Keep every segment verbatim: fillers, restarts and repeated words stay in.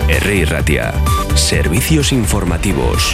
Herri Ratia. Servicios informativos.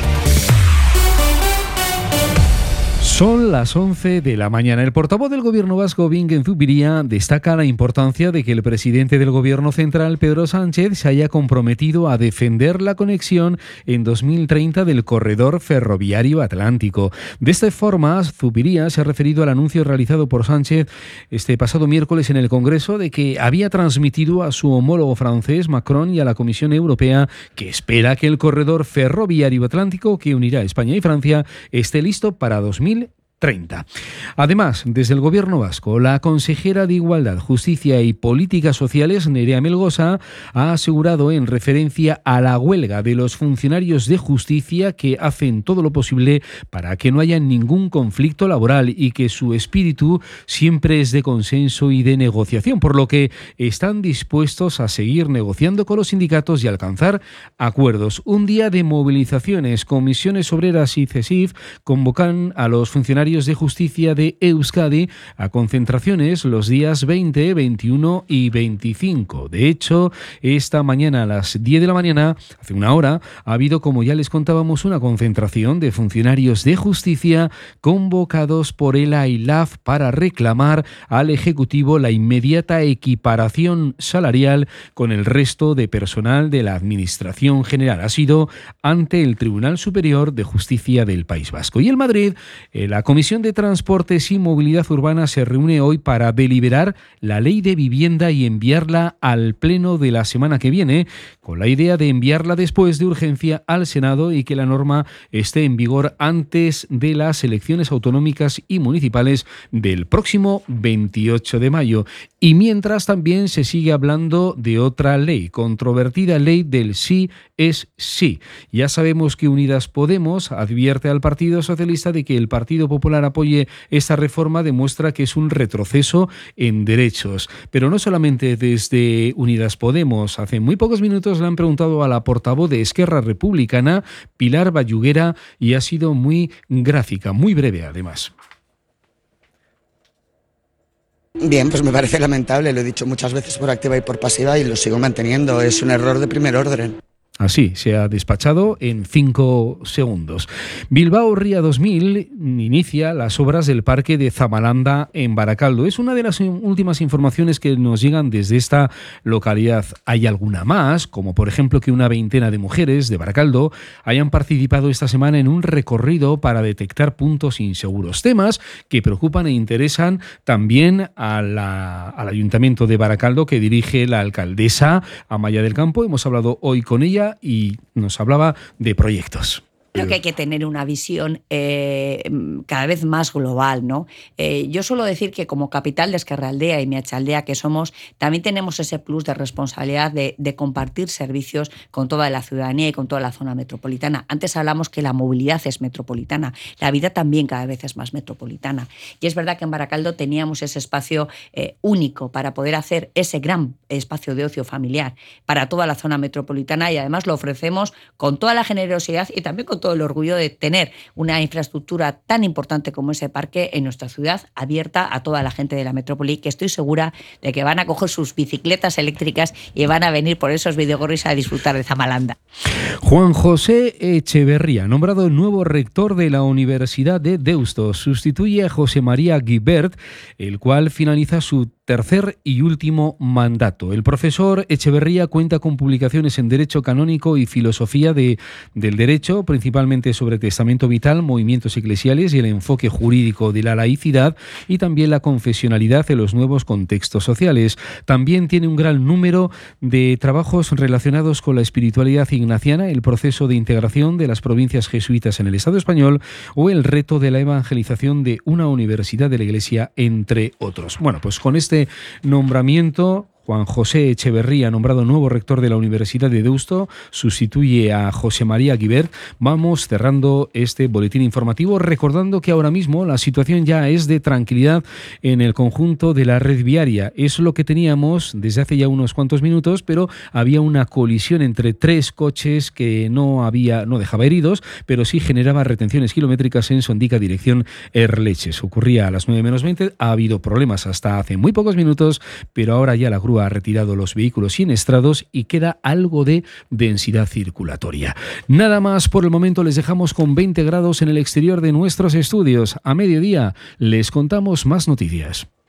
Son las once de la mañana. El portavoz del Gobierno vasco, Bingen Zupiria, destaca la importancia de que el presidente del Gobierno central, Pedro Sánchez, se haya comprometido a defender la conexión en dos mil treinta del corredor ferroviario atlántico. De esta forma, Zupiria se ha referido al anuncio realizado por Sánchez este pasado miércoles en el Congreso de que había transmitido a su homólogo francés, Macron, y a la Comisión Europea que espera que el corredor ferroviario atlántico que unirá España y Francia esté listo para dos mil treinta. Además, desde el Gobierno vasco, la consejera de Igualdad, Justicia y Políticas Sociales, Nerea Melgosa, ha asegurado en referencia a la huelga de los funcionarios de justicia que hacen todo lo posible para que no haya ningún conflicto laboral y que su espíritu siempre es de consenso y de negociación, por lo que están dispuestos a seguir negociando con los sindicatos y alcanzar acuerdos. Un día de movilizaciones, Comisiones Obreras y CESIF convocan a los funcionarios de justicia de Euskadi a concentraciones los días veinte, veintiuno y veinticinco. De hecho, esta mañana a las diez de la mañana, hace una hora, ha habido, como ya les contábamos, una concentración de funcionarios de justicia convocados por el AILAF para reclamar al Ejecutivo la inmediata equiparación salarial con el resto de personal de la Administración General. Ha sido ante el Tribunal Superior de Justicia del País Vasco. Y en Madrid, la La Comisión de Transportes y Movilidad Urbana se reúne hoy para deliberar la ley de vivienda y enviarla al Pleno de la semana que viene, con la idea de enviarla después de urgencia al Senado y que la norma esté en vigor antes de las elecciones autonómicas y municipales del próximo veintiocho de mayo. Y mientras también se sigue hablando de otra ley, controvertida ley del sí es sí. Ya sabemos que Unidas Podemos advierte al Partido Socialista de que el Partido Popular apoye esta reforma demuestra que es un retroceso en derechos. Pero no solamente desde Unidas Podemos. Hace muy pocos minutos le han preguntado a la portavoz de Esquerra Republicana, Pilar Bayuguera, y ha sido muy gráfica, muy breve además. Bien, pues me parece lamentable, lo he dicho muchas veces por activa y por pasiva y lo sigo manteniendo, es un error de primer orden. Así, se ha despachado en cinco segundos. Bilbao Ría dos mil inicia las obras del Parque de Zamalanda en Baracaldo. Es una de las últimas informaciones que nos llegan desde esta localidad. Hay alguna más, como por ejemplo que una veintena de mujeres de Baracaldo hayan participado esta semana en un recorrido para detectar puntos inseguros. Temas que preocupan e interesan también a la, al Ayuntamiento de Baracaldo que dirige la alcaldesa Amaya del Campo. Hemos hablado hoy con ella y nos hablaba de proyectos. Creo que hay que tener una visión eh, cada vez más global, ¿no? Eh, yo suelo decir que como capital de Ezkerraldea y Meatzaldea que somos, también tenemos ese plus de responsabilidad de, de compartir servicios con toda la ciudadanía y con toda la zona metropolitana. Antes hablamos que la movilidad es metropolitana, la vida también cada vez es más metropolitana. Y es verdad que en Baracaldo teníamos ese espacio eh, único para poder hacer ese gran espacio de ocio familiar para toda la zona metropolitana y además lo ofrecemos con toda la generosidad y también con todo el orgullo de tener una infraestructura tan importante como ese parque en nuestra ciudad, abierta a toda la gente de la metrópoli, que estoy segura de que van a coger sus bicicletas eléctricas y van a venir por esos Videgorris a disfrutar de Zamalanda. Juan José Echeverría, nombrado nuevo rector de la Universidad de Deusto, sustituye a José María Guibert, el cual finaliza su tercer y último mandato. El profesor Echeverría cuenta con publicaciones en Derecho Canónico y Filosofía de, del Derecho, principalmente sobre testamento vital, movimientos eclesiales y el enfoque jurídico de la laicidad y también la confesionalidad en los nuevos contextos sociales. También tiene un gran número de trabajos relacionados con la espiritualidad ignaciana, el proceso de integración de las provincias jesuitas en el Estado español o el reto de la evangelización de una universidad de la Iglesia, entre otros. Bueno, pues con este nombramiento, Juan José Echeverría, nombrado nuevo rector de la Universidad de Deusto, sustituye a José María Guibert. Vamos cerrando este boletín informativo, recordando que ahora mismo la situación ya es de tranquilidad en el conjunto de la red viaria. Es lo que teníamos desde hace ya unos cuantos minutos, pero había una colisión entre tres coches que no había, no dejaba heridos, pero sí generaba retenciones kilométricas en Sondica, dirección Erleches. Ocurría a las nueve menos veinte, ha habido problemas hasta hace muy pocos minutos, pero ahora ya la grúa Bilbao ha retirado los vehículos siniestrados y queda algo de densidad circulatoria. Nada más por el momento, les dejamos con veinte grados en el exterior de nuestros estudios. A mediodía les contamos más noticias.